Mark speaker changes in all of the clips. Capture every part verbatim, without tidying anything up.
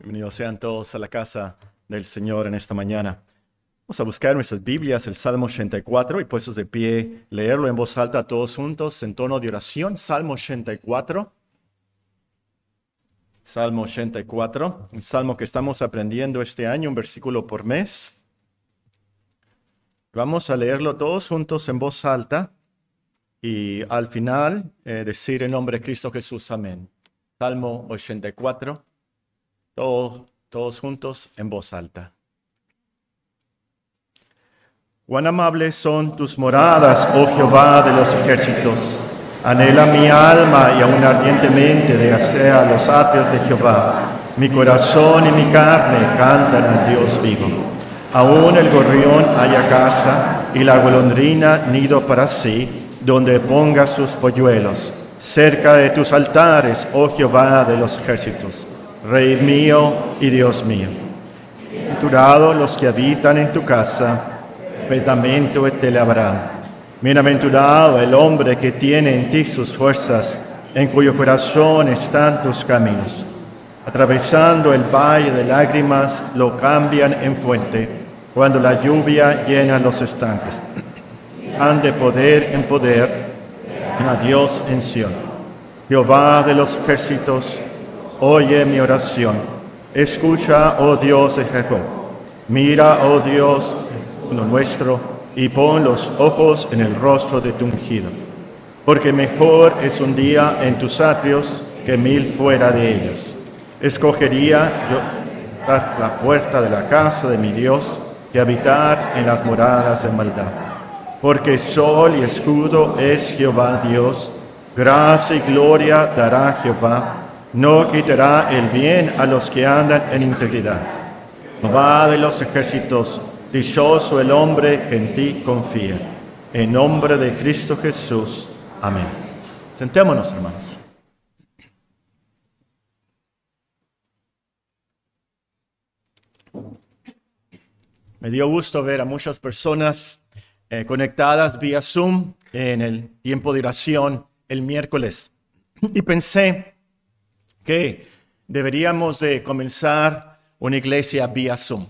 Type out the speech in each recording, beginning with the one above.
Speaker 1: Bienvenidos sean todos a la casa del Señor en esta mañana. Vamos a buscar en nuestras Biblias el Salmo ochenta y cuatro y puestos de pie, leerlo en voz alta todos juntos en tono de oración. Salmo ochenta y cuatro. Salmo ochenta y cuatro, un salmo que estamos aprendiendo este año, un versículo por mes. Vamos a leerlo todos juntos en voz alta y al final eh, decir en nombre de Cristo Jesús, amén. Salmo ochenta y cuatro, todo, todos juntos en voz alta. Cuán amables son tus moradas, oh Jehová de los ejércitos. Anhela mi alma y aún ardientemente desea los atrios de Jehová. Mi corazón y mi carne cantan al Dios vivo. Aún el gorrión halla casa y la golondrina nido para sí, donde ponga sus polluelos. Cerca de tus altares, oh Jehová de los ejércitos, Rey mío y Dios mío. Bienaventurados los que habitan en tu casa, perpetuamente te alabarán. Bienaventurado el hombre que tiene en ti sus fuerzas, en cuyo corazón están tus caminos. Atravesando el valle de lágrimas, lo cambian en fuente, cuando la lluvia llena los estanques. Han de poder en poder, a Dios en Sión. Jehová de los ejércitos, oye mi oración. Escucha, oh Dios de Jacob. Mira, oh Dios, uno nuestro, y pon los ojos en el rostro de tu ungido. Porque mejor es un día en tus atrios que mil fuera de ellos. Escogería yo estar la puerta de la casa de mi Dios que habitar en las moradas de maldad. Porque sol y escudo es Jehová Dios, gracia y gloria dará Jehová, no quitará el bien a los que andan en integridad. Jehová de los ejércitos, dichoso el hombre que en ti confía. En nombre de Cristo Jesús. Amén. Sentémonos, hermanos. Me dio gusto ver a muchas personas eh, conectadas vía Zoom en el tiempo de oración el miércoles. Y pensé que deberíamos de comenzar una iglesia vía Zoom.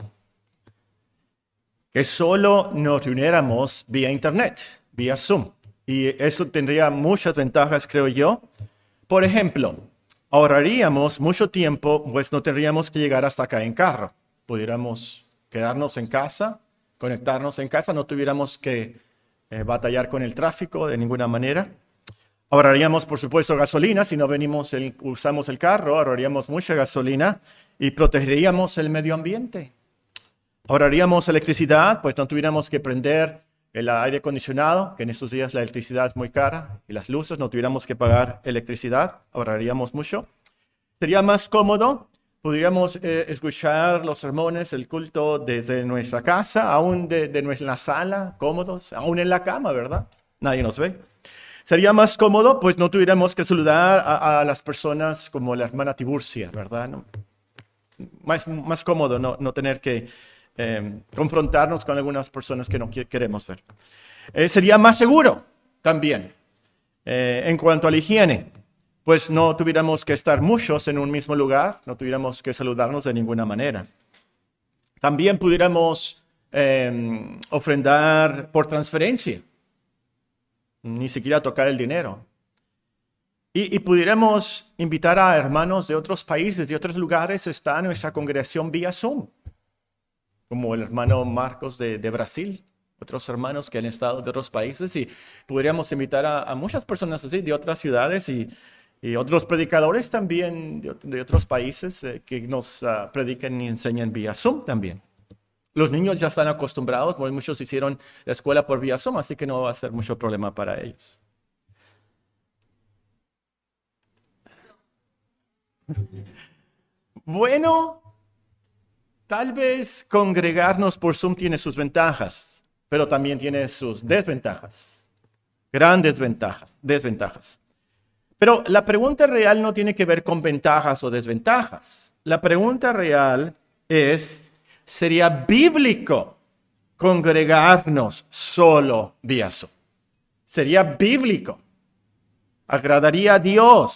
Speaker 1: Que solo nos reuniéramos vía internet, vía Zoom. Y eso tendría muchas ventajas, creo yo. Por ejemplo, ahorraríamos mucho tiempo, pues no tendríamos que llegar hasta acá en carro. Pudiéramos quedarnos en casa, conectarnos en casa, no tuviéramos que eh, batallar con el tráfico de ninguna manera. Ahorraríamos, por supuesto, gasolina. Si no venimos el, usamos el carro, ahorraríamos mucha gasolina y protegeríamos el medio ambiente. Ahorraríamos electricidad, pues no tuviéramos que prender el aire acondicionado, que en estos días la electricidad es muy cara, y las luces, no tuviéramos que pagar electricidad, ahorraríamos mucho. Sería más cómodo, podríamos eh, escuchar los sermones, el culto desde nuestra casa, aún de, de nuestra sala, cómodos, aún en la cama, ¿verdad? Nadie nos ve. Sería más cómodo, pues no tuviéramos que saludar a, a las personas como la hermana Tiburcia, ¿verdad? No, más, más cómodo no, no tener que Eh, confrontarnos con algunas personas que no queremos ver. Eh, sería más seguro también eh, en cuanto a la higiene, pues no tuviéramos que estar muchos en un mismo lugar, no tuviéramos que saludarnos de ninguna manera. También pudiéramos eh, ofrendar por transferencia, ni siquiera tocar el dinero. Y, y pudiéramos invitar a hermanos de otros países, de otros lugares, está nuestra congregación vía Zoom. Como el hermano Marcos de, de Brasil, otros hermanos que han estado de otros países, y podríamos invitar a, a muchas personas así de otras ciudades y, y otros predicadores también de, de otros países eh, que nos uh, prediquen y enseñan vía Zoom también. Los niños ya están acostumbrados, muchos hicieron la escuela por vía Zoom, así que no va a ser mucho problema para ellos. Bueno, tal vez congregarnos por Zoom tiene sus ventajas, pero también tiene sus desventajas, grandes ventajas, desventajas. Pero la pregunta real no tiene que ver con ventajas o desventajas. La pregunta real es, ¿sería bíblico congregarnos solo vía Zoom? ¿Sería bíblico? ¿Agradaría a Dios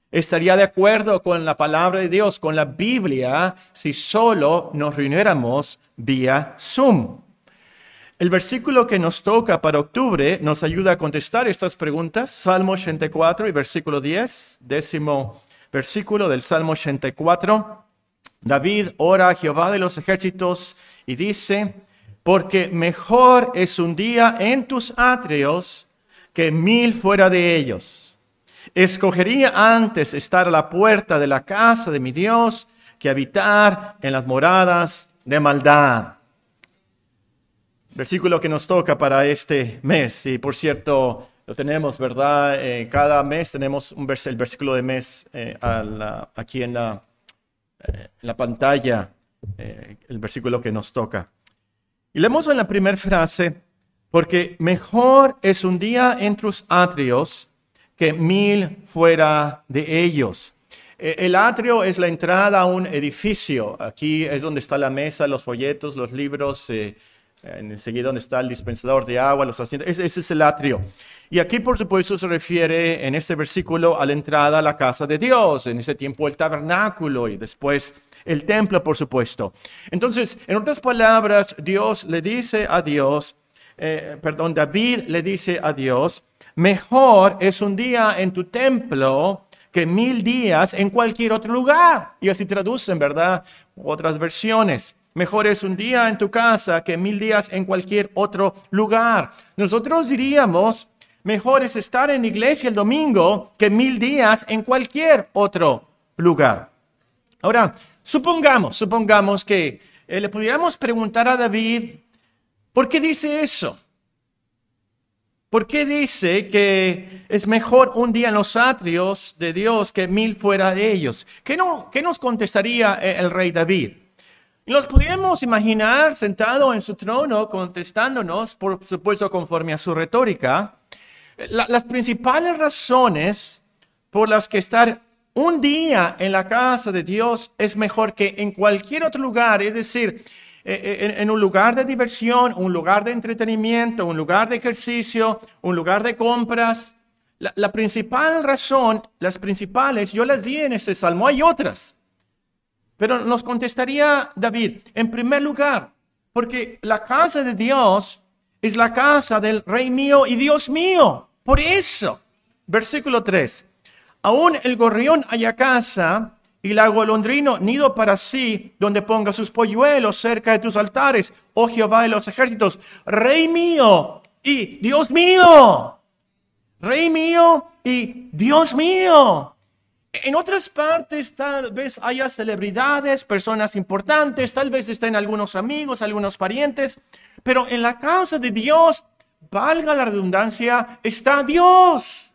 Speaker 1: estaría de acuerdo con la palabra de Dios, con la Biblia, si solo nos reuniéramos vía Zoom. El versículo que nos toca para octubre nos ayuda a contestar estas preguntas. Salmo ochenta y cuatro y versículo diez, décimo versículo del Salmo ochenta y cuatro. David ora a Jehová de los ejércitos y dice: porque mejor es un día en tus atrios que mil fuera de ellos. Escogería antes estar a la puerta de la casa de mi Dios que habitar en las moradas de maldad. Versículo que nos toca para este mes. Y por cierto, lo tenemos, ¿verdad? Eh, cada mes tenemos un vers el versículo de mes eh, a la, aquí en la, eh, en la pantalla, eh, el versículo que nos toca. Y leemos en la primera frase: porque mejor es un día en tus atrios que mil fuera de ellos. Eh, el atrio es la entrada a un edificio. Aquí es donde está la mesa, los folletos, los libros, eh, enseguida donde está el dispensador de agua, los asientos. Ese, ese es el atrio. Y aquí, por supuesto, se refiere en este versículo a la entrada a la casa de Dios. En ese tiempo el tabernáculo y después el templo, por supuesto. Entonces, en otras palabras, Dios le dice a Dios, eh, perdón, David le dice a Dios: mejor es un día en tu templo que mil días en cualquier otro lugar. Y así traducen, ¿verdad? Otras versiones. Mejor es un día en tu casa que mil días en cualquier otro lugar. Nosotros diríamos: mejor es estar en la iglesia el domingo que mil días en cualquier otro lugar. Ahora, supongamos, supongamos que eh, le pudiéramos preguntar a David: ¿por qué dice eso? ¿Por qué dice que es mejor un día en los atrios de Dios que mil fuera de ellos? ¿Qué, no, qué nos contestaría el rey David? Y nos podríamos imaginar sentado en su trono contestándonos, por supuesto conforme a su retórica, la, las principales razones por las que estar un día en la casa de Dios es mejor que en cualquier otro lugar. Es decir, en, en un lugar de diversión, un lugar de entretenimiento, un lugar de ejercicio, un lugar de compras. La, la principal razón, las principales, yo las di en este salmo, hay otras. Pero nos contestaría David: en primer lugar, porque la casa de Dios es la casa del Rey mío y Dios mío. Por eso, versículo tres, aún el gorrión haya casa y la golondrino nido para sí, donde ponga sus polluelos cerca de tus altares, oh Jehová de los ejércitos, Rey mío y Dios mío. Rey mío y Dios mío. En otras partes tal vez haya celebridades, personas importantes, tal vez estén algunos amigos, algunos parientes, pero en la casa de Dios, valga la redundancia, está Dios.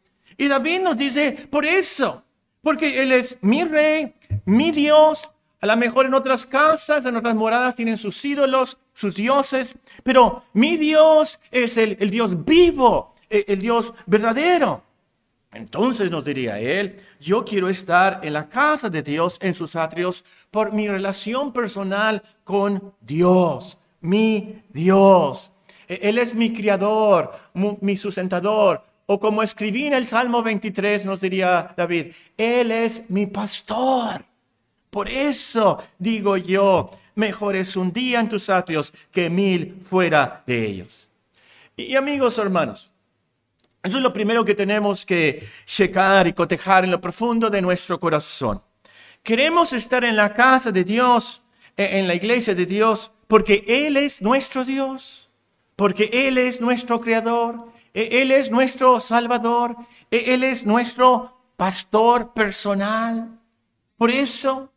Speaker 1: Y David nos dice: por eso, porque Él es mi Rey, mi Dios. A lo mejor en otras casas, en otras moradas tienen sus ídolos, sus dioses, pero mi Dios es el, el Dios vivo, el, el Dios verdadero. Entonces nos diría él: yo quiero estar en la casa de Dios, en sus atrios, por mi relación personal con Dios, mi Dios. Él es mi criador, mi sustentador. O como escribí en el Salmo veintitrés, nos diría David: Él es mi pastor. Por eso digo yo, mejor es un día en tus atrios que mil fuera de ellos. Y, y amigos, hermanos, eso es lo primero que tenemos que checar y cotejar en lo profundo de nuestro corazón. Queremos estar en la casa de Dios, en la iglesia de Dios, porque Él es nuestro Dios, porque Él es nuestro Creador, Él es nuestro Salvador, Él es nuestro pastor personal. Por eso,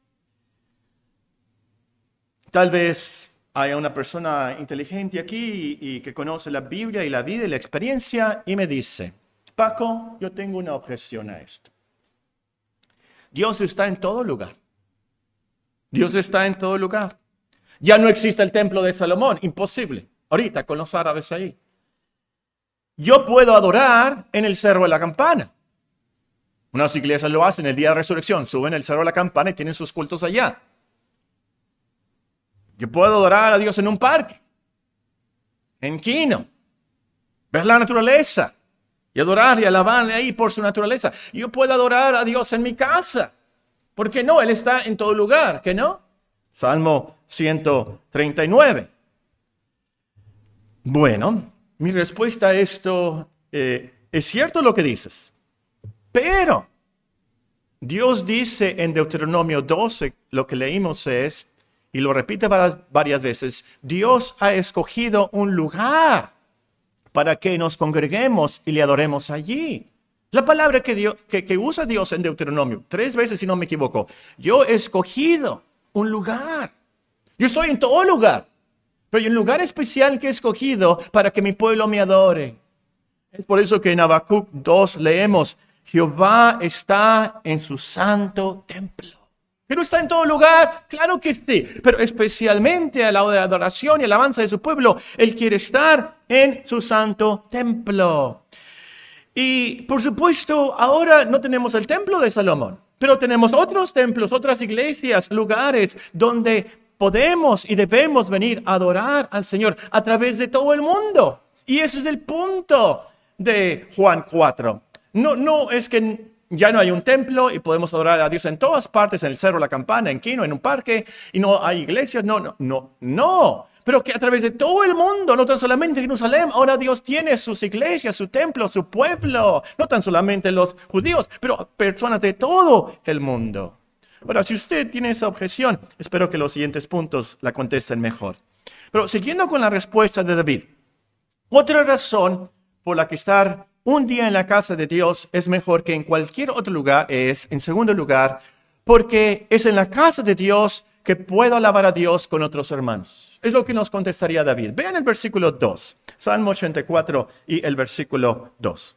Speaker 1: tal vez hay una persona inteligente aquí y, y que conoce la Biblia y la vida y la experiencia y me dice: Paco, yo tengo una objeción a esto. Dios está en todo lugar. Dios está en todo lugar. Ya no existe el templo de Salomón, imposible. Ahorita con los árabes ahí. Yo puedo adorar en el Cerro de la Campana. Unas iglesias lo hacen el día de resurrección, suben el Cerro de la Campana y tienen sus cultos allá. Yo puedo adorar a Dios en un parque, en Quino, ver la naturaleza, y adorarle y alabarle ahí por su naturaleza. Yo puedo adorar a Dios en mi casa. ¿Por qué no? Él está en todo lugar, ¿qué no? Salmo ciento treinta y nueve. Bueno, mi respuesta a esto, eh, es cierto lo que dices, pero Dios dice en Deuteronomio doce, lo que leímos es, y lo repite varias, varias veces, Dios ha escogido un lugar para que nos congreguemos y le adoremos allí. La palabra que, Dios, que, que usa Dios en Deuteronomio, tres veces si no me equivoco, yo he escogido un lugar. Yo estoy en todo lugar, pero hay un lugar especial que he escogido para que mi pueblo me adore. Es por eso que en Habacuc dos leemos, Jehová está en su santo templo. ¿Pero está en todo lugar? Claro que sí, pero especialmente a la hora de adoración y alabanza de su pueblo, Él quiere estar en su santo templo. Y por supuesto, ahora no tenemos el templo de Salomón, pero tenemos otros templos, otras iglesias, lugares donde podemos y debemos venir a adorar al Señor a través de todo el mundo. Y ese es el punto de Juan cuatro. No, no es que ya no hay un templo y podemos adorar a Dios en todas partes, en el Cerro La Campana, en Quino, en un parque, y no hay iglesias. No, no, no, no. Pero que a través de todo el mundo, no tan solamente Jerusalén, ahora Dios tiene sus iglesias, su templo, su pueblo. No tan solamente los judíos, pero personas de todo el mundo. Ahora, si usted tiene esa objeción, espero que los siguientes puntos la contesten mejor. Pero siguiendo con la respuesta de David, otra razón por la que estar un día en la casa de Dios es mejor que en cualquier otro lugar es, en segundo lugar, porque es en la casa de Dios que puedo alabar a Dios con otros hermanos. Es lo que nos contestaría David. Vean el versículo dos, Salmo ochenta y cuatro y el versículo dos.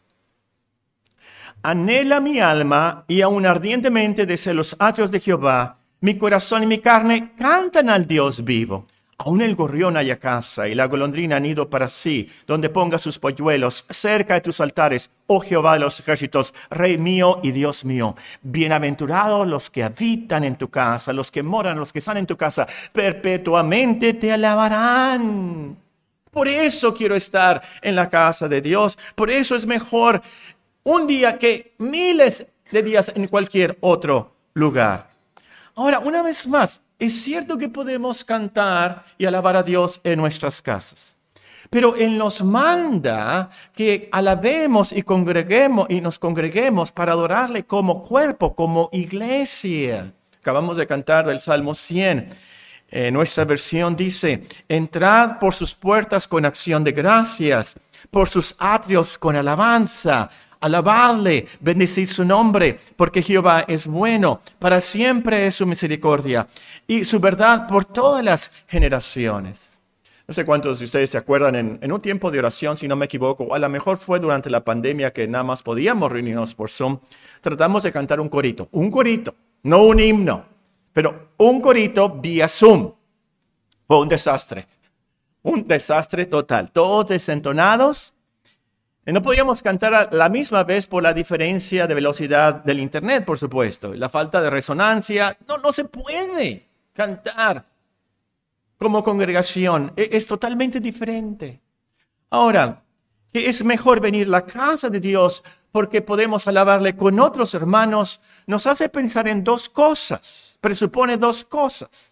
Speaker 1: Anhela mi alma y aún ardientemente desea los atrios de Jehová. Mi corazón y mi carne cantan al Dios vivo. Aún el gorrión haya casa y la golondrina nido para sí, donde ponga sus polluelos cerca de tus altares, oh Jehová de los ejércitos, Rey mío y Dios mío. Bienaventurados los que habitan en tu casa, los que moran, los que están en tu casa, perpetuamente te alabarán. Por eso quiero estar en la casa de Dios, por eso es mejor un día que miles de días en cualquier otro lugar. Ahora, una vez más, es cierto que podemos cantar y alabar a Dios en nuestras casas, pero Él nos manda que alabemos y congreguemos y nos congreguemos para adorarle como cuerpo, como iglesia. Acabamos de cantar del Salmo cien. Eh, nuestra versión dice, entrad por sus puertas con acción de gracias, por sus atrios con alabanza. Alabarle, bendecir su nombre, porque Jehová es bueno, para siempre es su misericordia y su verdad por todas las generaciones. No sé cuántos de ustedes se acuerdan en, en un tiempo de oración, si no me equivoco, o a lo mejor fue durante la pandemia que nada más podíamos reunirnos por Zoom, tratamos de cantar un corito, un corito, no un himno, pero un corito vía Zoom. Fue un desastre, un desastre total, todos desentonados. No podíamos cantar a la misma vez por la diferencia de velocidad del internet, por supuesto. La falta de resonancia. No, no se puede cantar como congregación. Es totalmente diferente. Ahora, que es mejor venir a la casa de Dios porque podemos alabarle con otros hermanos, nos hace pensar en dos cosas. Presupone dos cosas.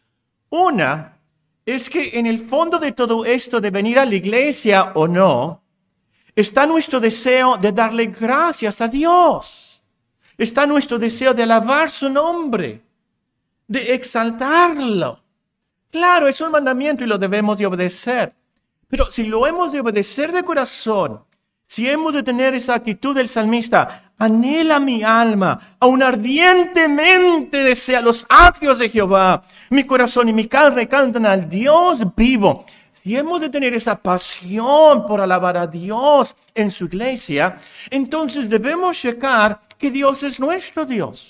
Speaker 1: Una es que en el fondo de todo esto de venir a la iglesia o no, está nuestro deseo de darle gracias a Dios. Está nuestro deseo de alabar su nombre, de exaltarlo. Claro, es un mandamiento y lo debemos de obedecer. Pero si lo hemos de obedecer de corazón, si hemos de tener esa actitud del salmista, anhela mi alma, aún ardientemente desea los atrios de Jehová. Mi corazón y mi carne cantan al Dios vivo. Si hemos de tener esa pasión por alabar a Dios en su iglesia, entonces debemos checar que Dios es nuestro Dios.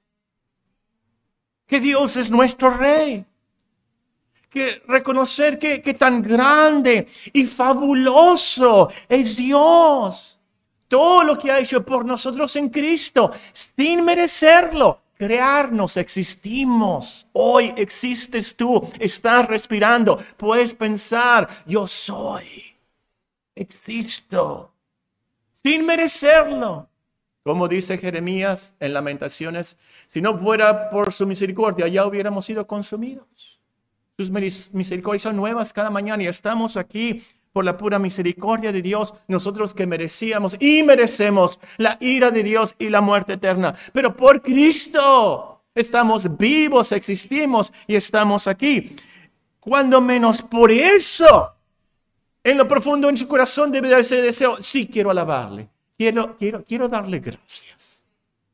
Speaker 1: Que Dios es nuestro Rey. Que reconocer que, que tan grande y fabuloso es Dios. Todo lo que ha hecho por nosotros en Cristo, sin merecerlo. Crearnos, existimos. Hoy existes tú, estás respirando. Puedes pensar, yo soy, existo. sin merecerlo. Como dice Jeremías en Lamentaciones, si no fuera por su misericordia, ya hubiéramos sido consumidos. Sus misericordias son nuevas cada mañana y estamos aquí por la pura misericordia de Dios, nosotros que merecíamos y merecemos la ira de Dios y la muerte eterna. Pero por Cristo estamos vivos, existimos y estamos aquí. Cuando menos por eso, en lo profundo de su corazón debe de ese deseo, sí quiero alabarle. Quiero, quiero, quiero darle gracias.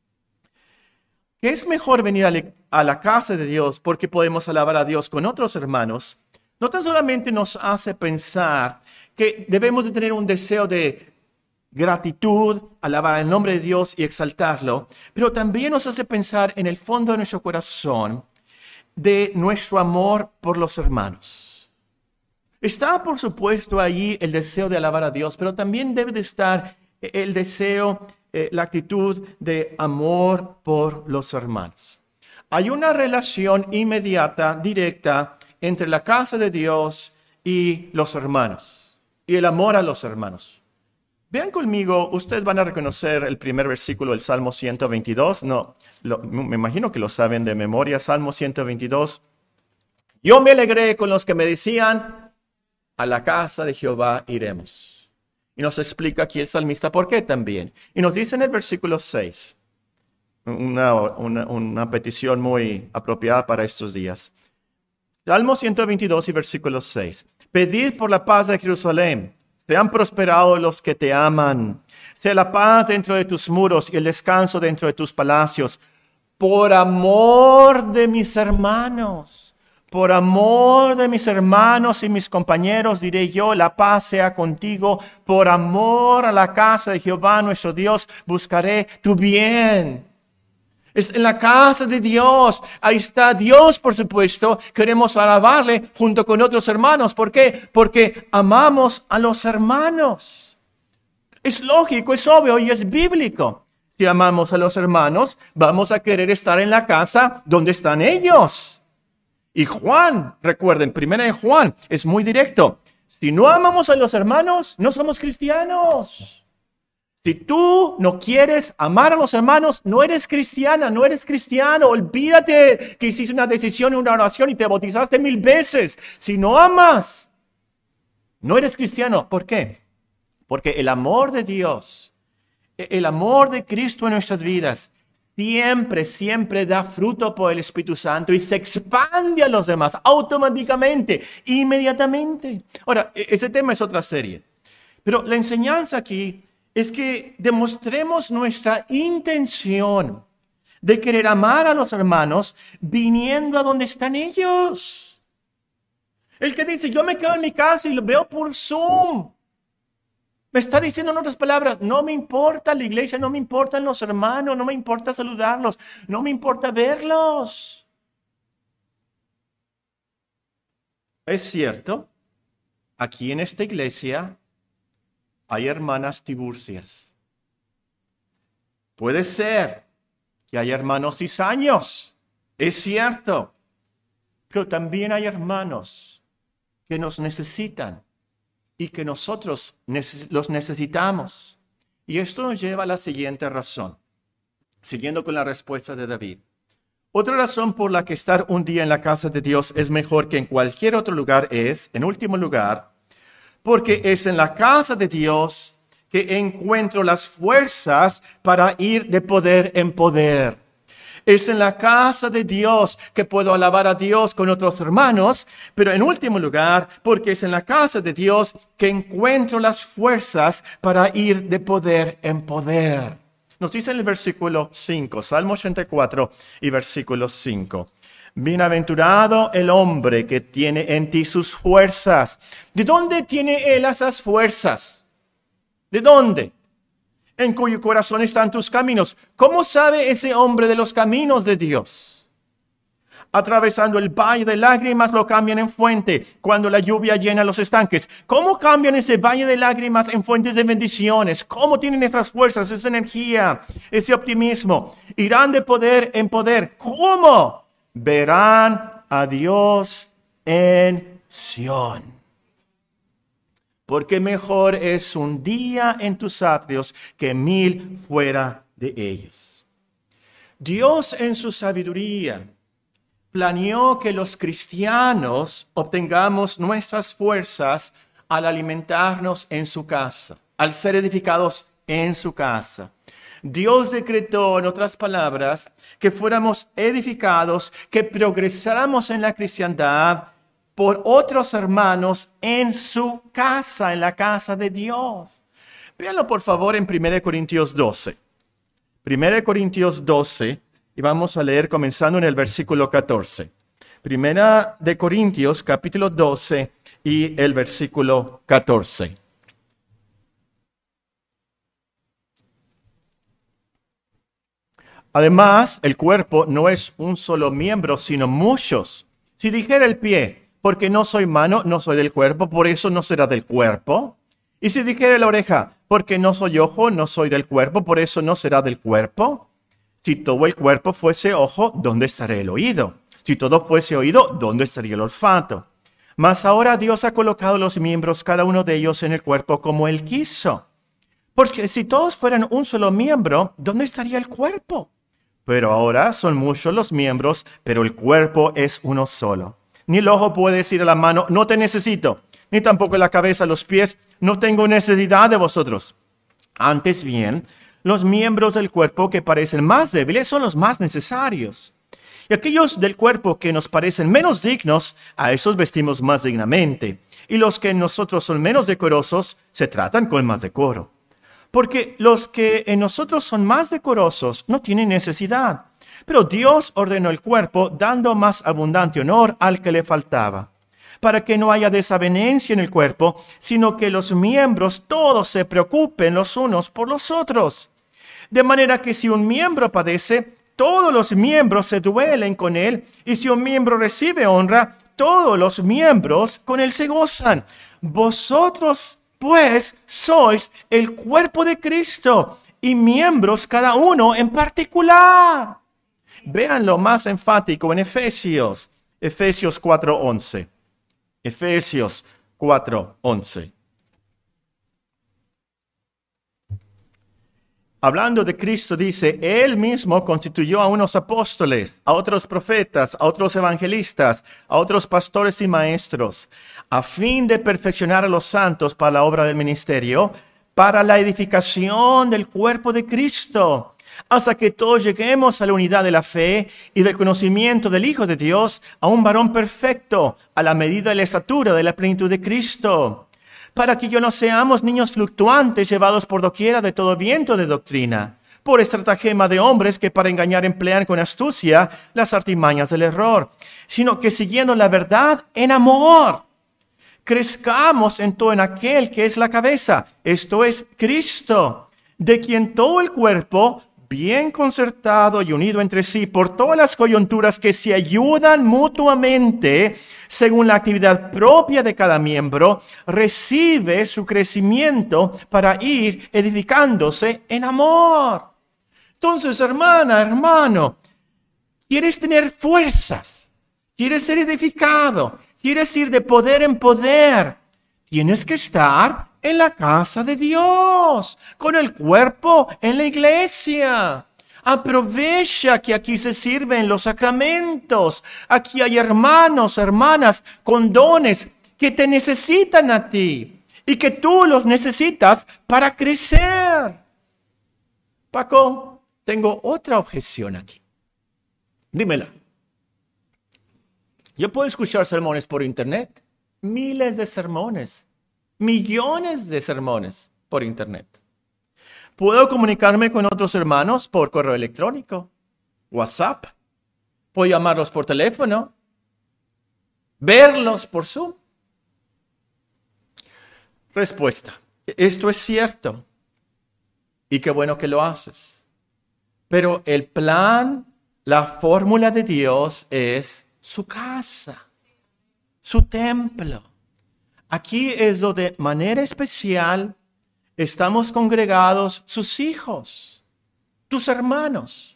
Speaker 1: Que es mejor venir a, le, a la casa de Dios porque podemos alabar a Dios con otros hermanos. No tan solamente nos hace pensar que debemos de tener un deseo de gratitud, alabar el nombre de Dios y exaltarlo, pero también nos hace pensar en el fondo de nuestro corazón de nuestro amor por los hermanos. Está, por supuesto, allí el deseo de alabar a Dios, pero también debe de estar el deseo, eh, la actitud de amor por los hermanos. Hay una relación inmediata, directa, entre la casa de Dios y los hermanos, y el amor a los hermanos. Vean conmigo, ustedes van a reconocer el primer versículo del Salmo ciento veintidós. No, lo, me imagino que lo saben de memoria, Salmo ciento veintidós. Yo me alegré con los que me decían, a la casa de Jehová iremos. Y nos explica aquí el salmista por qué también. Y nos dice en el versículo seis, una, una, una petición muy apropiada para estos días. Salmo ciento veintidós y versículo seis. Pedid por la paz de Jerusalén. Sean prosperados los que te aman. Sea la paz dentro de tus muros y el descanso dentro de tus palacios. Por amor de mis hermanos. Por amor de mis hermanos y mis compañeros, diré yo, la paz sea contigo. Por amor a la casa de Jehová nuestro Dios, buscaré tu bien. Es en la casa de Dios. Ahí está Dios, por supuesto. Queremos alabarle junto con otros hermanos. ¿Por qué? Porque amamos a los hermanos. Es lógico, es obvio y es bíblico. Si amamos a los hermanos, vamos a querer estar en la casa donde están ellos. Y Juan, recuerden, primera de Juan, es muy directo. Si no amamos a los hermanos, no somos cristianos. Si tú no quieres amar a los hermanos, no eres cristiana, no eres cristiano. Olvídate que hiciste una decisión, una oración y te bautizaste mil veces. Si no amas, no eres cristiano. ¿Por qué? Porque el amor de Dios, el amor de Cristo en nuestras vidas, siempre, siempre da fruto por el Espíritu Santo y se expande a los demás automáticamente, inmediatamente. Ahora, ese tema es otra serie. Pero la enseñanza aquí es que demostremos nuestra intención de querer amar a los hermanos viniendo a donde están ellos. El que dice, yo me quedo en mi casa y lo veo por Zoom. Me está diciendo en otras palabras, no me importa la iglesia, no me importan los hermanos, no me importa saludarlos, no me importa verlos. Es cierto, aquí en esta iglesia hay hermanas tiburcias. Puede ser que haya hermanos cizaños, es cierto, pero también hay hermanos que nos necesitan. Y que nosotros los necesitamos. Y esto nos lleva a la siguiente razón, siguiendo con la respuesta de David. Otra razón por la que estar un día en la casa de Dios es mejor que en cualquier otro lugar es, en último lugar, porque es en la casa de Dios que encuentro las fuerzas para ir de poder en poder. Es en la casa de Dios que puedo alabar a Dios con otros hermanos, pero en último lugar, porque es en la casa de Dios que encuentro las fuerzas para ir de poder en poder. Nos dice en el versículo cinco, Salmo ochenta y cuatro y versículo cinco. Bienaventurado el hombre que tiene en ti sus fuerzas. ¿De dónde tiene él esas fuerzas? ¿De dónde? En cuyo corazón están tus caminos. ¿Cómo sabe ese hombre de los caminos de Dios? Atravesando el valle de lágrimas lo cambian en fuente cuando la lluvia llena los estanques. ¿Cómo cambian ese valle de lágrimas en fuentes de bendiciones? ¿Cómo tienen esas fuerzas, esa energía, ese optimismo? Irán de poder en poder. ¿Cómo? Verán a Dios en Sión. porque mejor es un día en tus atrios que mil fuera de ellos. Dios en su sabiduría planeó que los cristianos obtengamos nuestras fuerzas al alimentarnos en su casa, al ser edificados en su casa. Dios decretó, en otras palabras, que fuéramos edificados, que progresáramos en la cristiandad por otros hermanos en su casa, en la casa de Dios. Véanlo por favor en primera Corintios doce. primera Corintios doce, y vamos a leer comenzando en el versículo catorce. Primera de Corintios, capítulo doce y el versículo catorce. Además, el cuerpo no es un solo miembro, sino muchos. Si dijera el pie, porque no soy mano, no soy del cuerpo, por eso no será del cuerpo. Y si dijera la oreja, porque no soy ojo, no soy del cuerpo, por eso no será del cuerpo. Si todo el cuerpo fuese ojo, ¿dónde estaría el oído? Si todo fuese oído, ¿dónde estaría el olfato? Mas ahora Dios ha colocado los miembros, cada uno de ellos, en el cuerpo como Él quiso. Porque si todos fueran un solo miembro, ¿dónde estaría el cuerpo? Pero ahora son muchos los miembros, pero el cuerpo es uno solo. Ni el ojo puede decir a la mano, no te necesito, ni tampoco la cabeza a los pies, no tengo necesidad de vosotros. Antes bien, los miembros del cuerpo que parecen más débiles son los más necesarios. Y aquellos del cuerpo que nos parecen menos dignos, a esos vestimos más dignamente. Y los que en nosotros son menos decorosos, se tratan con más decoro. Porque los que en nosotros son más decorosos no tienen necesidad. Pero Dios ordenó el cuerpo dando más abundante honor al que le faltaba, para que no haya desavenencia en el cuerpo, sino que los miembros todos se preocupen los unos por los otros. De manera que si un miembro padece, todos los miembros se duelen con él, y si un miembro recibe honra, todos los miembros con él se gozan. Vosotros pues sois el cuerpo de Cristo y miembros cada uno en particular. Vean lo más enfático en Efesios, Efesios cuatro once. Efesios cuatro once. Hablando de Cristo dice, Él mismo constituyó a unos apóstoles, a otros profetas, a otros evangelistas, a otros pastores y maestros, a fin de perfeccionar a los santos para la obra del ministerio, para la edificación del cuerpo de Cristo, hasta que todos lleguemos a la unidad de la fe y del conocimiento del Hijo de Dios, a un varón perfecto, a la medida de la estatura de la plenitud de Cristo, para que yo no seamos niños fluctuantes llevados por doquiera de todo viento de doctrina, por estratagema de hombres que para engañar emplean con astucia las artimañas del error, sino que siguiendo la verdad en amor, crezcamos en todo en aquel que es la cabeza, esto es Cristo, de quien todo el cuerpo, bien concertado y unido entre sí por todas las coyunturas que se ayudan mutuamente, según la actividad propia de cada miembro, recibe su crecimiento para ir edificándose en amor. Entonces, hermana, hermano, ¿quieres tener fuerzas? ¿Quieres ser edificado? ¿Quieres ir de poder en poder? Tienes que estar en la casa de Dios, con el cuerpo en la iglesia. Aprovecha que aquí se sirven los sacramentos. Aquí hay hermanos, hermanas con dones que te necesitan a ti y que tú los necesitas para crecer. Paco, tengo otra objeción aquí. Dímela. Yo puedo escuchar sermones por internet, miles de sermones, millones de sermones por internet. Puedo comunicarme con otros hermanos por correo electrónico, WhatsApp. Puedo llamarlos por teléfono, verlos por Zoom. Respuesta: esto es cierto. Y qué bueno que lo haces. Pero el plan, la fórmula de Dios es su casa, su templo. Aquí es donde de manera especial estamos congregados sus hijos, tus hermanos.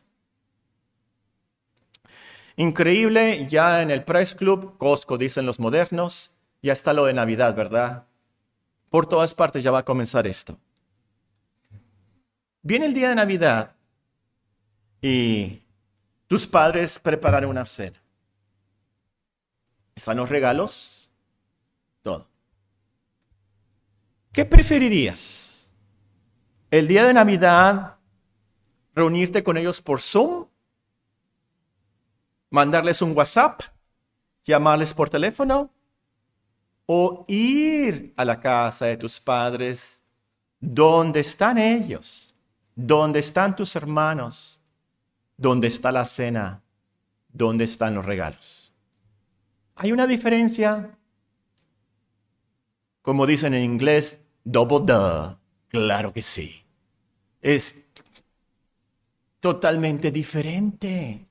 Speaker 1: Increíble, ya en el Press Club, Costco dicen los modernos, ya está lo de Navidad, ¿verdad? Por todas partes ya va a comenzar esto. Viene el día de Navidad y tus padres prepararon una cena. ¿Están los regalos? Todo. ¿Qué preferirías? ¿El día de Navidad reunirte con ellos por Zoom? ¿Mandarles un WhatsApp? ¿Llamarles por teléfono? ¿O ir a la casa de tus padres? ¿Dónde están ellos? ¿Dónde están tus hermanos? ¿Dónde está la cena? ¿Dónde están los regalos? ¿Hay una diferencia? Como dicen en inglés, double duh. Claro que sí. Es totalmente diferente.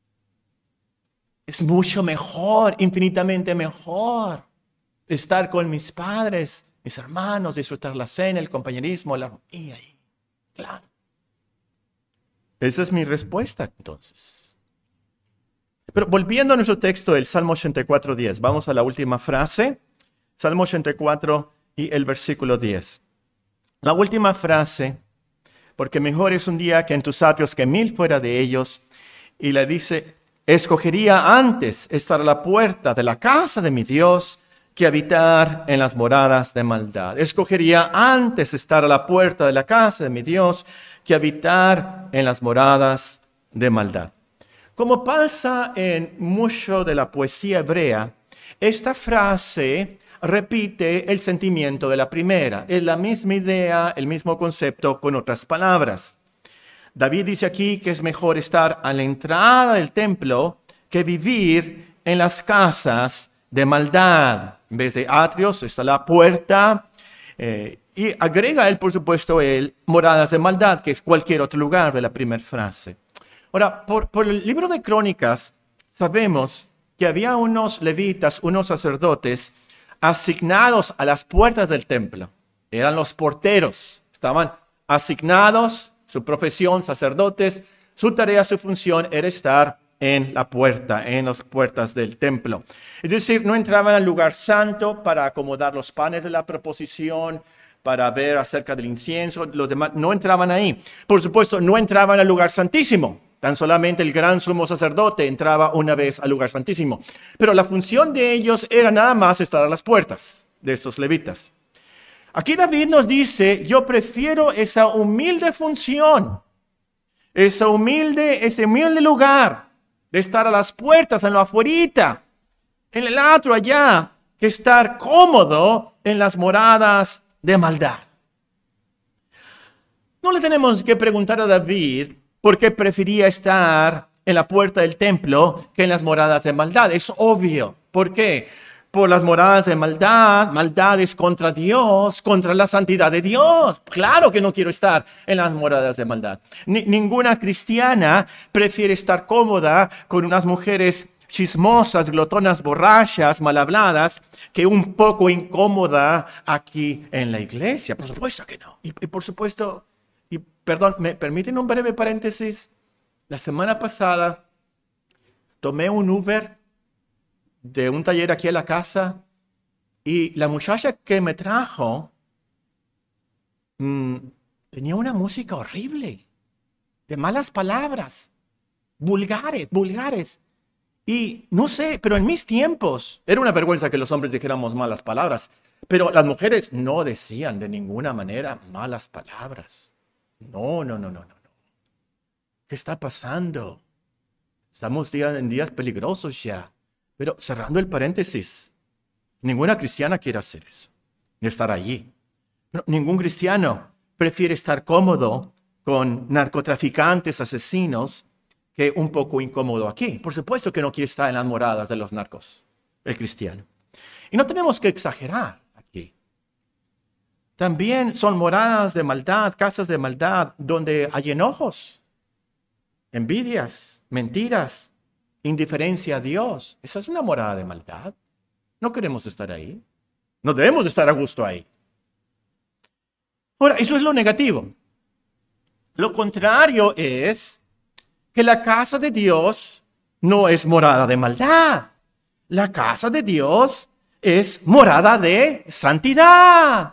Speaker 1: Es mucho mejor, infinitamente mejor, estar con mis padres, mis hermanos, disfrutar la cena, el compañerismo, la armonía. Claro. Esa es mi respuesta, entonces. Pero volviendo a nuestro texto, el Salmo ochenta y cuatro, diez. Vamos a la última frase. Salmo ochenta y cuatro y el versículo diez. La última frase, porque mejor es un día que en tus atrios que mil fuera de ellos. Y le dice, escogería antes estar a la puerta de la casa de mi Dios que habitar en las moradas de maldad. Escogería antes estar a la puerta de la casa de mi Dios que habitar en las moradas de maldad. Como pasa en mucho de la poesía hebrea, esta frase repite el sentimiento de la primera. Es la misma idea, el mismo concepto con otras palabras. David dice aquí que es mejor estar a la entrada del templo que vivir en las casas de maldad. En vez de atrios está la puerta. Eh, y agrega él, por supuesto, él, moradas de maldad, que es cualquier otro lugar de la primera frase. Ahora, por, por el libro de Crónicas, sabemos que había unos levitas, unos sacerdotes, asignados a las puertas del templo. Eran los porteros. Estaban asignados, su profesión, sacerdotes, su tarea, su función era estar en la puerta, en las puertas del templo. Es decir, no entraban al lugar santo para acomodar los panes de la proposición, para ver acerca del incienso, los demás no entraban ahí. Por supuesto, no entraban al lugar santísimo. Tan solamente el gran sumo sacerdote entraba una vez al lugar santísimo. Pero la función de ellos era nada más estar a las puertas de estos levitas. Aquí David nos dice, yo prefiero esa humilde función, esa humilde, ese humilde lugar de estar a las puertas, en lo afuerita, en el atrio allá, que estar cómodo en las moradas de maldad. No le tenemos que preguntar a David por qué prefería estar en la puerta del templo que en las moradas de maldad. Es obvio. ¿Por qué? Por las moradas de maldad, maldades contra Dios, contra la santidad de Dios. Claro que no quiero estar en las moradas de maldad. Ni, ninguna cristiana prefiere estar cómoda con unas mujeres chismosas, glotonas, borrachas, mal habladas, que un poco incómoda aquí en la iglesia. Por supuesto que no. Y, y por supuesto, y perdón, ¿me permiten un breve paréntesis? La semana pasada tomé un Uber de un taller aquí a la casa y la muchacha que me trajo mmm, tenía una música horrible, de malas palabras, vulgares, vulgares. Y no sé, pero en mis tiempos era una vergüenza que los hombres dijéramos malas palabras, pero las mujeres no decían de ninguna manera malas palabras. No, no, no, no, no. no. ¿Qué está pasando? Estamos en días peligrosos ya. Pero cerrando el paréntesis, ninguna cristiana quiere hacer eso, ni estar allí. Pero ningún cristiano prefiere estar cómodo con narcotraficantes, asesinos, que un poco incómodo aquí. Por supuesto que no quiere estar en las moradas de los narcos, el cristiano. Y no tenemos que exagerar aquí. También son moradas de maldad, casas de maldad, donde hay enojos, envidias, mentiras, indiferencia a Dios. Esa es una morada de maldad. No queremos estar ahí. No debemos estar a gusto ahí. Ahora, eso es lo negativo. Lo contrario es que la casa de Dios no es morada de maldad. La casa de Dios es morada de santidad.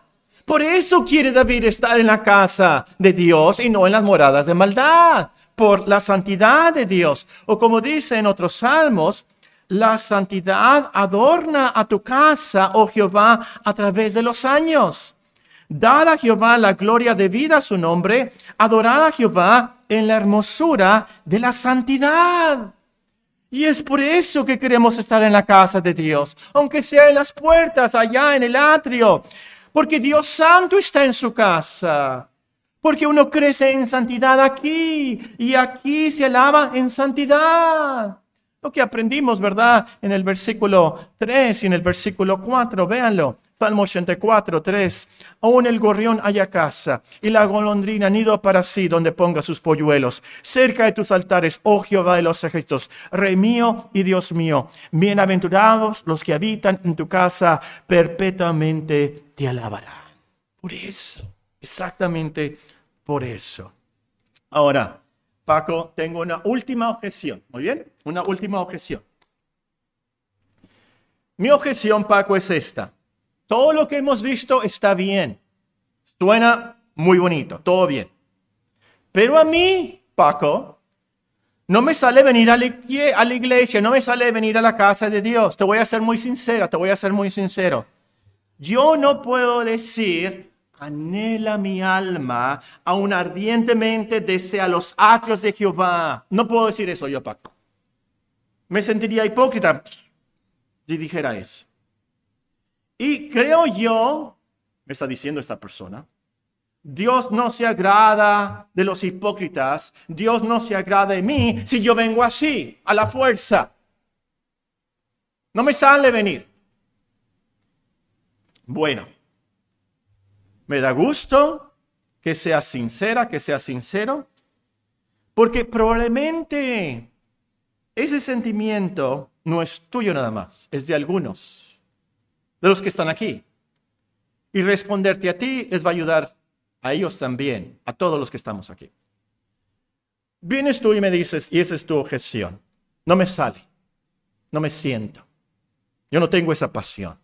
Speaker 1: Por eso quiere David estar en la casa de Dios y no en las moradas de maldad, por la santidad de Dios. O como dice en otros salmos, la santidad adorna a tu casa, oh Jehová, a través de los años. Dad a Jehová la gloria debida a su nombre, adorad a Jehová en la hermosura de la santidad. Y es por eso que queremos estar en la casa de Dios, aunque sea en las puertas, allá en el atrio, porque Dios Santo está en su casa, porque uno crece en santidad aquí y aquí se alaba en santidad. Lo que aprendimos, ¿verdad? En el versículo tres y en el versículo cuatro, véanlo. Salmo ochenta y cuatro, tres. Aún el gorrión halla casa y la golondrina nido para sí donde ponga sus polluelos. Cerca de tus altares, oh Jehová de los ejércitos, Rey mío y Dios mío. Bienaventurados los que habitan en tu casa, perpetuamente te alabarán. Por eso, exactamente por eso. Ahora, Paco, tengo una última objeción. Muy bien, una última objeción. Mi objeción, Paco, es esta. Todo lo que hemos visto está bien. Suena muy bonito, todo bien. Pero a mí, Paco, no me sale venir a la iglesia, no me sale venir a la casa de Dios. Te voy a ser muy sincera, te voy a ser muy sincero. Yo no puedo decir, anhela mi alma, aún ardientemente desea los atrios de Jehová. No puedo decir eso yo, Paco. Me sentiría hipócrita si dijera eso. Y creo yo, me está diciendo esta persona, Dios no se agrada de los hipócritas, Dios no se agrada de mí si yo vengo así, a la fuerza. No me sale venir. Bueno, me da gusto que seas sincera, que seas sincero, porque probablemente ese sentimiento no es tuyo nada más, es de algunos, de los que están aquí. Y responderte a ti les va a ayudar a ellos también, a todos los que estamos aquí. Vienes tú y me dices, y esa es tu objeción, no me sale, no me siento, yo no tengo esa pasión.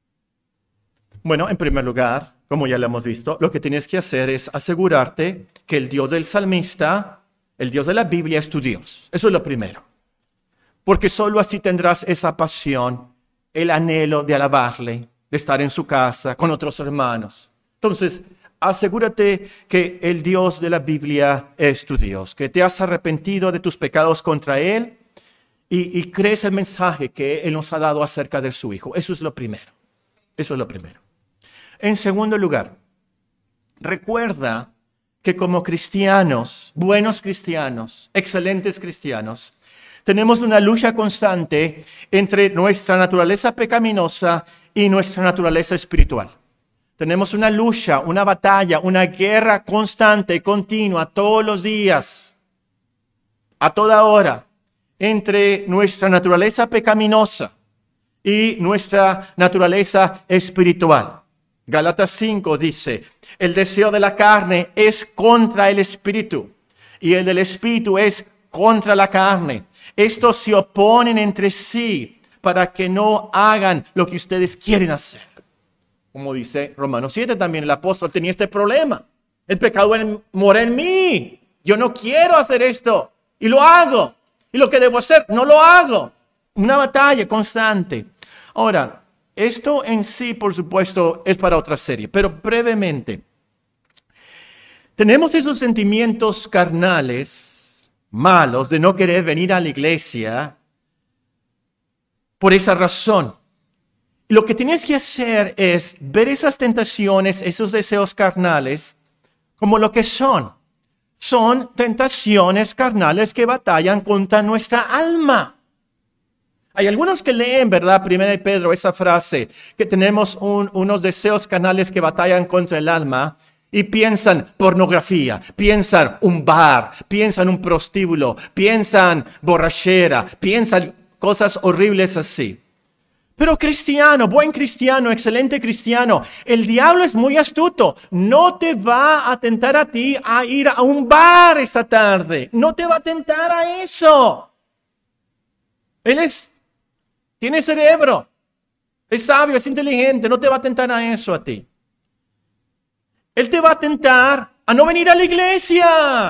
Speaker 1: Bueno, en primer lugar, como ya lo hemos visto, lo que tienes que hacer es asegurarte que el Dios del salmista, el Dios de la Biblia, es tu Dios. Eso es lo primero. Porque solo así tendrás esa pasión, el anhelo de alabarle, de estar en su casa con otros hermanos. Entonces, asegúrate que el Dios de la Biblia es tu Dios, que te has arrepentido de tus pecados contra Él y, y crees el mensaje que Él nos ha dado acerca de su Hijo. Eso es lo primero. Eso es lo primero. En segundo lugar, recuerda que como cristianos, buenos cristianos, excelentes cristianos, tenemos una lucha constante entre nuestra naturaleza pecaminosa y nuestra naturaleza espiritual. Tenemos una lucha, una batalla, una guerra constante, continua, todos los días, a toda hora, entre nuestra naturaleza pecaminosa y nuestra naturaleza espiritual. Gálatas cinco dice, el deseo de la carne es contra el espíritu y el del espíritu es contra la carne. Estos se oponen entre sí para que no hagan lo que ustedes quieren hacer. Como dice Romanos siete también, el apóstol tenía este problema. El pecado mora en mí. Yo no quiero hacer esto y lo hago. Y lo que debo hacer, no lo hago. Una batalla constante. Ahora, esto en sí, por supuesto, es para otra serie, pero brevemente. Tenemos esos sentimientos carnales, malos, de no querer venir a la iglesia por esa razón. Y lo que tienes que hacer es ver esas tentaciones, esos deseos carnales, como lo que son. Son tentaciones carnales que batallan contra nuestra alma. Hay algunos que leen, ¿verdad? Primera de Pedro, esa frase, que tenemos un, unos deseos carnales que batallan contra el alma y piensan pornografía, piensan un bar, piensan un prostíbulo, piensan borrachera, piensan cosas horribles así. Pero cristiano, buen cristiano, excelente cristiano, el diablo es muy astuto. No te va a tentar a ti a ir a un bar esta tarde. No te va a tentar a eso. Él es... Tiene cerebro, es sabio, es inteligente, no te va a tentar a eso a ti. Él te va a tentar a no venir a la iglesia.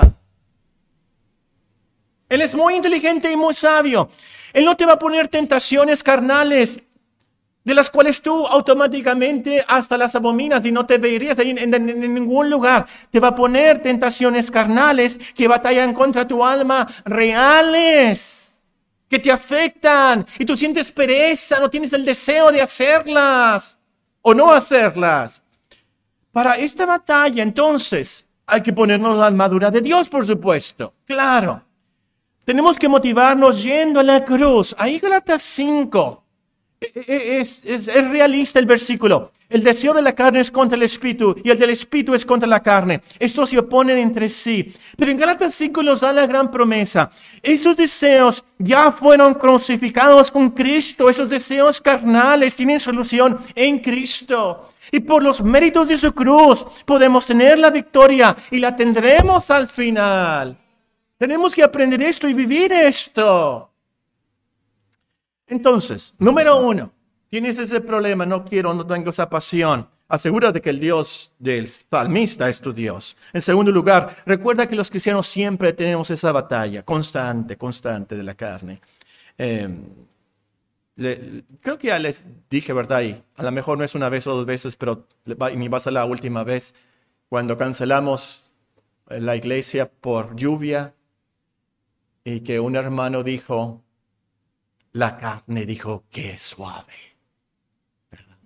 Speaker 1: Él es muy inteligente y muy sabio. Él no te va a poner tentaciones carnales de las cuales tú automáticamente hasta las abominas y no te verías en, en, en, en ningún lugar. Te va a poner tentaciones carnales que batallan contra tu alma, reales, que te afectan y tú sientes pereza, no tienes el deseo de hacerlas o no hacerlas. Para esta batalla, entonces, hay que ponernos la armadura de Dios, por supuesto. Claro. Tenemos que motivarnos yendo a la cruz. Ahí Gálatas cinco. Es, es, es realista el versículo. El deseo de la carne es contra el espíritu y el del espíritu es contra la carne. Estos se oponen entre sí. Pero en Gálatas cinco nos da la gran promesa. Esos deseos ya fueron crucificados con Cristo. Esos deseos carnales tienen solución en Cristo. Y por los méritos de su cruz podemos tener la victoria y la tendremos al final. Tenemos que aprender esto y vivir esto. Entonces, número uno, tienes ese problema, no quiero, no tengo esa pasión. Asegúrate que el Dios del salmista es tu Dios. En segundo lugar, recuerda que los cristianos siempre tenemos esa batalla constante, constante de la carne. Eh, le, creo que ya les dije, ¿verdad? Y a lo mejor no es una vez o dos veces, pero ni va a ser la última vez. Cuando cancelamos la iglesia por lluvia y que un hermano dijo, la carne dijo, qué suave. ¿Verdad?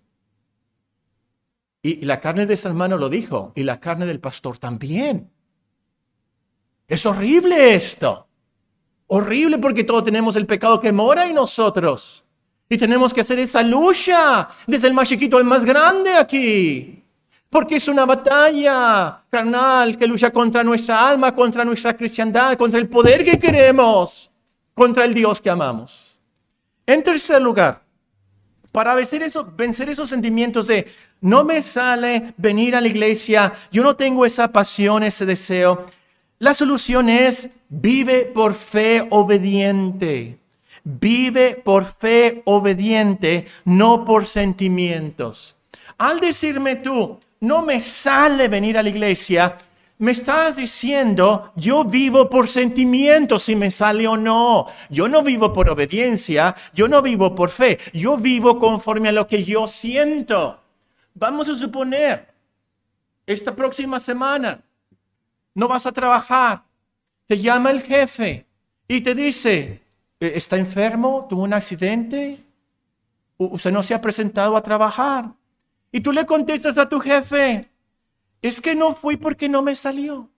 Speaker 1: Y la carne de ese hermano lo dijo, y la carne del pastor también. Es horrible esto. Horrible porque todos tenemos el pecado que mora en nosotros. Y tenemos que hacer esa lucha, desde el más chiquito al más grande aquí. Porque es una batalla carnal que lucha contra nuestra alma, contra nuestra cristiandad, contra el poder que queremos, contra el Dios que amamos. En tercer lugar, para vencer, eso, vencer esos sentimientos de no me sale venir a la iglesia, yo no tengo esa pasión, ese deseo, la solución es vive por fe obediente. Vive por fe obediente, no por sentimientos. Al decirme tú, no me sale venir a la iglesia, me estás diciendo, yo vivo por sentimientos si me sale o no. Yo no vivo por obediencia, yo no vivo por fe, yo vivo conforme a lo que yo siento. Vamos a suponer, esta próxima semana no vas a trabajar, te llama el jefe y te dice, ¿está enfermo? ¿Tuvo un accidente? ¿Usted no se ha presentado a trabajar? Y tú le contestas a tu jefe, es que no fui porque no me salió.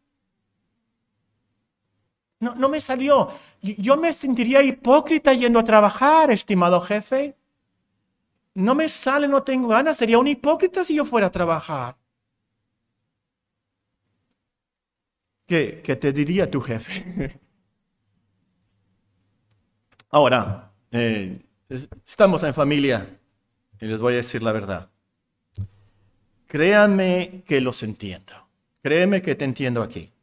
Speaker 1: No, no me salió. Yo me sentiría hipócrita yendo a trabajar, estimado jefe. No me sale, no tengo ganas. Sería un hipócrita si yo fuera a trabajar. ¿Qué, qué te diría tu jefe? Ahora, eh, estamos en familia y les voy a decir la verdad. Créanme que los entiendo. Créeme que te entiendo aquí.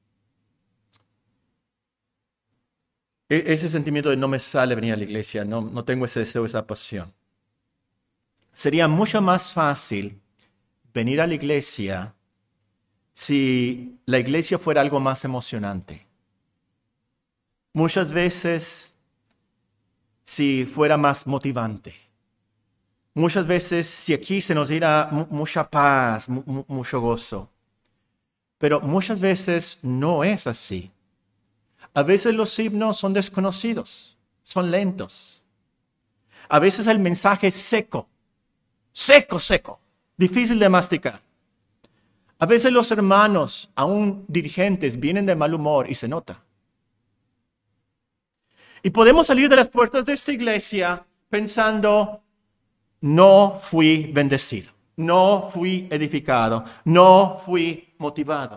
Speaker 1: E- ese sentimiento de no me sale venir a la iglesia, no, no tengo ese deseo, esa pasión. Sería mucho más fácil venir a la iglesia si la iglesia fuera algo más emocionante. Muchas veces, si fuera más motivante. Muchas veces, si aquí se nos diera mucha paz, mu- mucho gozo. Pero muchas veces no es así. A veces los himnos son desconocidos, son lentos. A veces el mensaje es seco, seco, seco, difícil de masticar. A veces los hermanos, aún dirigentes, vienen de mal humor y se nota. Y podemos salir de las puertas de esta iglesia pensando, no fui bendecido, no fui edificado, no fui motivado.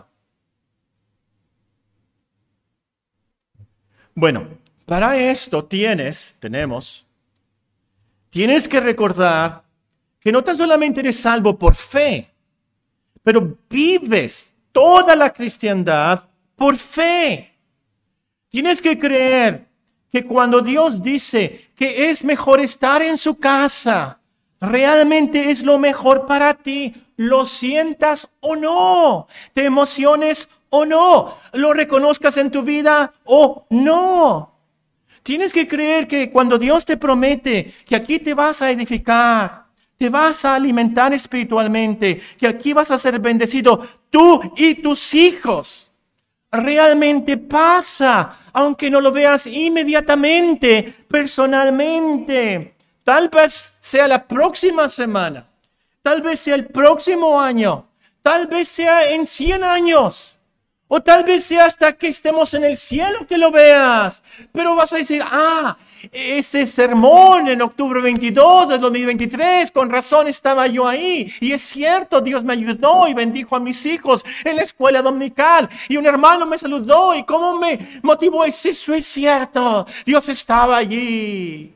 Speaker 1: Bueno, para esto tienes, tenemos, tienes que recordar que no tan solamente eres salvo por fe, pero vives toda la cristiandad por fe. Tienes que creer que cuando Dios dice que es mejor estar en su casa, realmente es lo mejor para ti, lo sientas o no, te emociones o no, lo reconozcas en tu vida o no. Tienes que creer que cuando Dios te promete que aquí te vas a edificar, te vas a alimentar espiritualmente, que aquí vas a ser bendecido tú y tus hijos, realmente pasa, aunque no lo veas inmediatamente, personalmente. Tal vez sea la próxima semana, tal vez sea el próximo año, tal vez sea en cien años. O tal vez sea hasta que estemos en el cielo que lo veas. Pero vas a decir, ah, ese sermón en octubre veintidós del dos mil veintitrés, con razón estaba yo ahí. Y es cierto, Dios me ayudó y bendijo a mis hijos en la escuela dominical. Y un hermano me saludó y cómo me motivó. Eso es cierto, Dios estaba allí.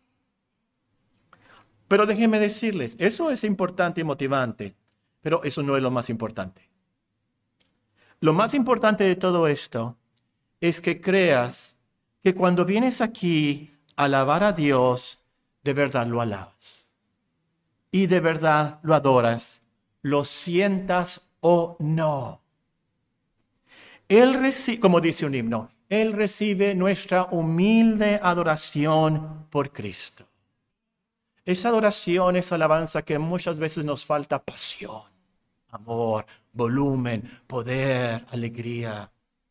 Speaker 1: Pero déjenme decirles, eso es importante y motivante, pero eso no es lo más importante. Lo más importante de todo esto es que creas que cuando vienes aquí a alabar a Dios, de verdad lo alabas. Y de verdad lo adoras, lo sientas o no. Él recibe, como dice un himno, Él recibe nuestra humilde adoración por Cristo. Esa adoración, esa alabanza que muchas veces nos falta pasión, amor, volumen, poder, alegría.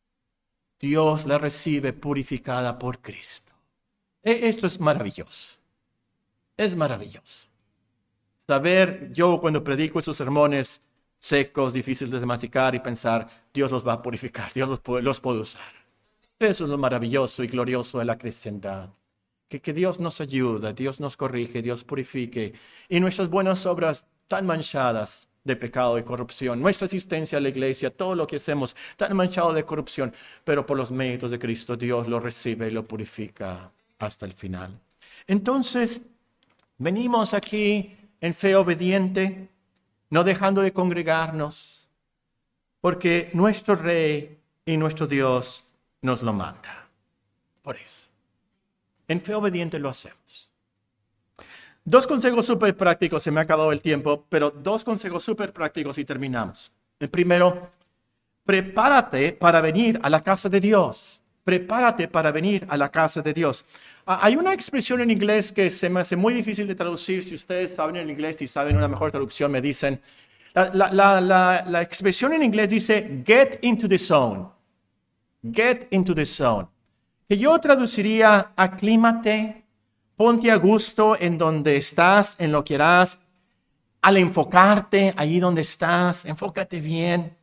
Speaker 1: Dios la recibe purificada por Cristo. Esto es maravilloso. Es maravilloso. Saber, yo cuando predico esos sermones secos, difíciles de masticar y pensar, Dios los va a purificar, Dios los puede, los puede usar. Eso es lo maravilloso y glorioso de la cristiandad. Que, que Dios nos ayuda, Dios nos corrige, Dios purifique. Y nuestras buenas obras tan manchadas de pecado y corrupción, nuestra asistencia a la iglesia, todo lo que hacemos tan manchado de corrupción, pero por los méritos de Cristo Dios lo recibe y lo purifica hasta el final. Entonces, venimos aquí en fe obediente, no dejando de congregarnos, porque nuestro Rey y nuestro Dios nos lo manda. Por eso, en fe obediente lo hacemos. Dos consejos súper prácticos, se me ha acabado el tiempo, pero dos consejos súper prácticos y terminamos. El primero, prepárate para venir a la casa de Dios. Prepárate para venir a la casa de Dios. Ah, hay una expresión en inglés que se me hace muy difícil de traducir. Si ustedes saben el inglés y saben una mejor traducción, me dicen. La, la, la, la, la expresión en inglés dice, get into the zone. Get into the zone. Que yo traduciría, aclímate. Ponte a gusto en donde estás, en lo que harás. Al enfocarte allí donde estás, enfócate bien.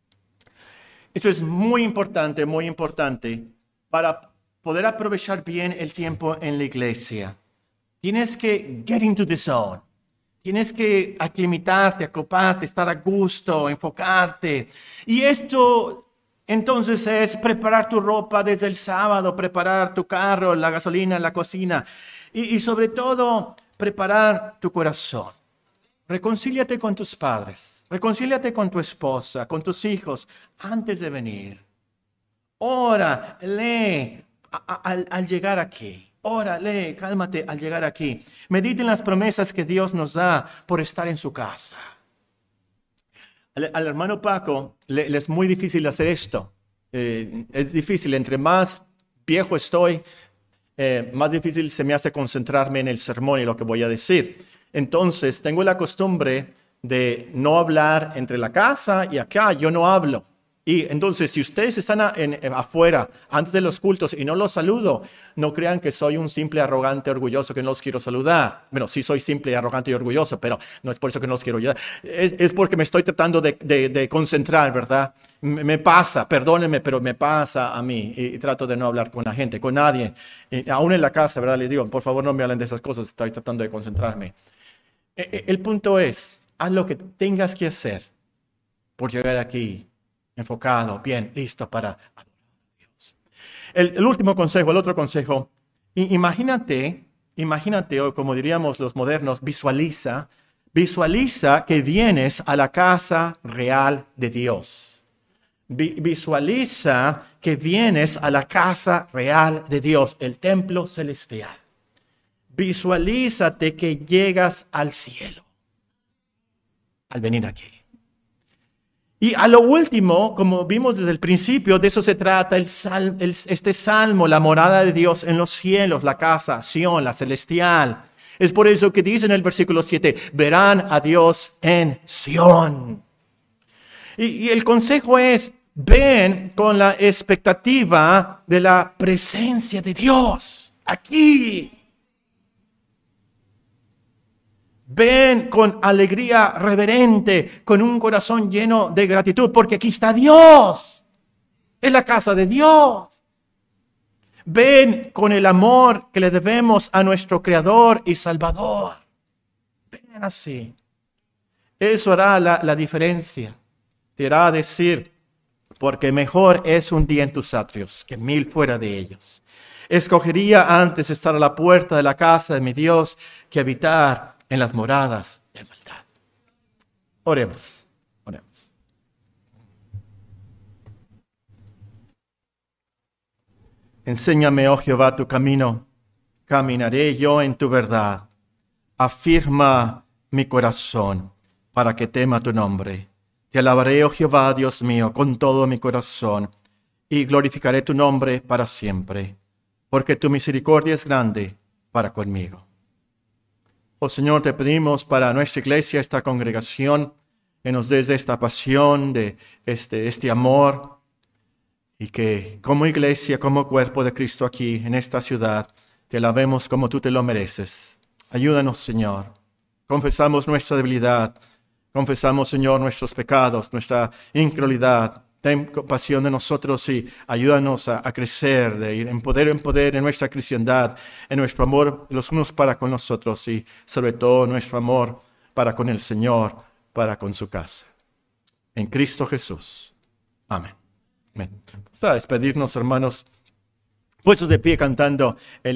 Speaker 1: Esto es muy importante, muy importante para poder aprovechar bien el tiempo en la iglesia. Tienes que get into the zone. Tienes que aclimatarte, acoplarte, estar a gusto, enfocarte. Y esto entonces es preparar tu ropa desde el sábado, preparar tu carro, la gasolina, la cocina. Y, y sobre todo, preparar tu corazón. Reconcíliate con tus padres, reconcíliate con tu esposa, con tus hijos, antes de venir. Ora, lee a, a, al, al llegar aquí. Ora, lee, cálmate al llegar aquí. Medita en las promesas que Dios nos da por estar en su casa. Al, al hermano Paco le, le es muy difícil hacer esto. Eh, es difícil, entre más viejo estoy, Eh, más difícil se me hace concentrarme en el sermón y lo que voy a decir. Entonces, tengo la costumbre de no hablar entre la casa y acá, yo no hablo. Y entonces, si ustedes están a, en, afuera antes de los cultos y no los saludo, no crean que soy un simple, arrogante, orgulloso que no los quiero saludar. Bueno, sí soy simple, arrogante y orgulloso, pero no es por eso que no los quiero ayudar. Es, es porque me estoy tratando de, de, de concentrar, ¿verdad? Me, me pasa, perdónenme, pero me pasa a mí. Y, y trato de no hablar con la gente, con nadie. Y, aún en la casa, ¿verdad? Les digo, por favor, no me hablen de esas cosas. Estoy tratando de concentrarme. El, el punto es, haz lo que tengas que hacer por llegar aquí. Enfocado, bien, listo para adorar a Dios. El, el último consejo, el otro consejo, imagínate, imagínate, o como diríamos los modernos, visualiza, visualiza que vienes a la casa real de Dios. Vi, visualiza que vienes a la casa real de Dios, el templo celestial. Visualízate que llegas al cielo al venir aquí. Y a lo último, como vimos desde el principio, de eso se trata el sal, el, este salmo, la morada de Dios en los cielos, la casa, Sión, la celestial. Es por eso que dice en el versículo siete, verán a Dios en Sión. Y, y el consejo es, ven con la expectativa de la presencia de Dios aquí. Ven con alegría reverente, con un corazón lleno de gratitud, porque aquí está Dios. Es la casa de Dios. Ven con el amor que le debemos a nuestro Creador y Salvador. Ven así. Eso hará la, la diferencia. Te hará decir, porque mejor es un día en tus atrios que mil fuera de ellos. Escogería antes estar a la puerta de la casa de mi Dios que habitar en las moradas de maldad. Oremos, oremos. Enséñame, oh Jehová, tu camino. Caminaré yo en tu verdad. Afirma mi corazón para que tema tu nombre. Te alabaré, oh Jehová, Dios mío, con todo mi corazón, y glorificaré tu nombre para siempre, porque tu misericordia es grande para conmigo. Oh Señor, te pedimos para nuestra iglesia, esta congregación, que nos des esta pasión, de este, este amor, y que como iglesia, como cuerpo de Cristo aquí en esta ciudad, te alabemos como tú te lo mereces. Ayúdanos, Señor. Confesamos nuestra debilidad. Confesamos, Señor, nuestros pecados, nuestra incredulidad. Ten compasión de nosotros y ayúdanos a, a crecer, de ir en poder en poder en nuestra cristiandad, en nuestro amor los unos para con nosotros y sobre todo nuestro amor para con el Señor, para con su casa. En Cristo Jesús. Amén. Amén. Vamos a despedirnos, hermanos, puestos de pie cantando el